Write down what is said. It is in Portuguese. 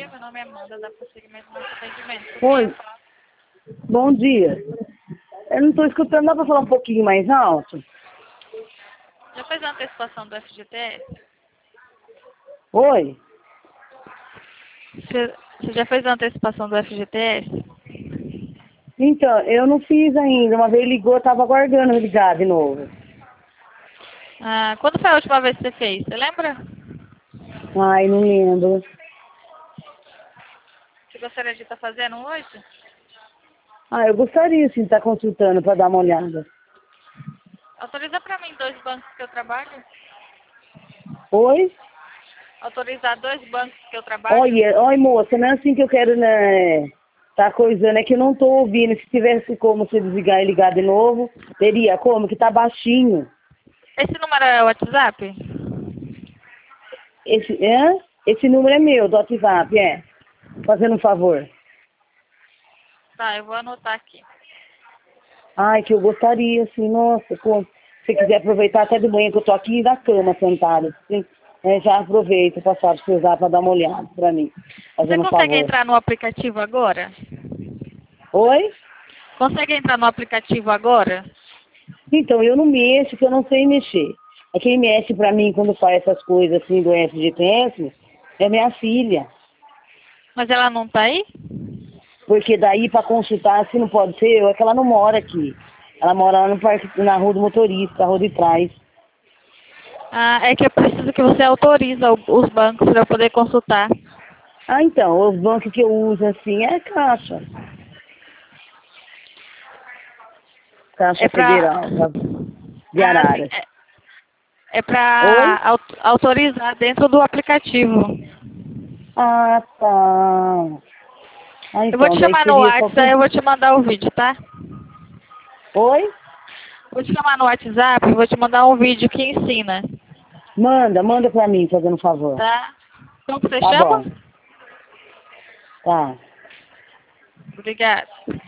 dia, meu nome é Amanda, dá prosseguimento no nosso atendimento. Oi, bom dia. Eu não estou escutando, dá para falar um pouquinho mais alto? Já fez a antecipação do FGTS? Oi? Você já fez a antecipação do FGTS? Então, eu não fiz ainda. Uma vez ligou, eu estava aguardando ligar de novo. Ah, quando foi a última vez que você fez? Você lembra? Ai, não lembro. Você gostaria de estar fazendo hoje? Ah, eu gostaria sim de estar consultando para dar uma olhada. Autoriza para mim 2 bancos que eu trabalho? Oi? Autorizar 2 bancos que eu trabalho? Oi, moça, não é assim que eu quero, né? Tá coisando, é que eu não tô ouvindo. Se tivesse como você desligar e ligar de novo, teria como, que tá baixinho. Esse número é o WhatsApp? Esse número é meu, do WhatsApp, é. Fazendo um favor. Tá, eu vou anotar aqui. Ai, que eu gostaria, assim, nossa, pô, se você quiser aproveitar até de manhã que eu tô aqui na cama sentada, assim, já aproveita, passar pra você usar pra dar uma olhada pra mim, Você fazendo um consegue favor. entrar no aplicativo agora? Oi? Consegue entrar no aplicativo agora? Então, eu não mexo, que eu não sei mexer. É quem mexe pra mim quando faz essas coisas assim do FGTS é minha filha. Mas ela não tá aí? Porque daí pra consultar, assim, não pode ser eu, é que ela não mora aqui. Ela mora lá no parque, na rua do motorista, rua de trás. Ah, é que eu preciso que você autorize os bancos para eu poder consultar. Ah, então, os bancos que eu uso, assim, é Caixa. Caixa É pra... Federal, de Ah, sim. Araras. É Oi? pra autorizar dentro do aplicativo. Ah, tá. Ah, Eu vou te então, daí chamar no seria só WhatsApp, por... aí eu vou te mandar o vídeo, tá? Oi? Vou te chamar no WhatsApp, vou te mandar um vídeo que ensina, Manda pra mim, fazendo um favor. tá? Como que você Tá chama? bom. Tá. Obrigada.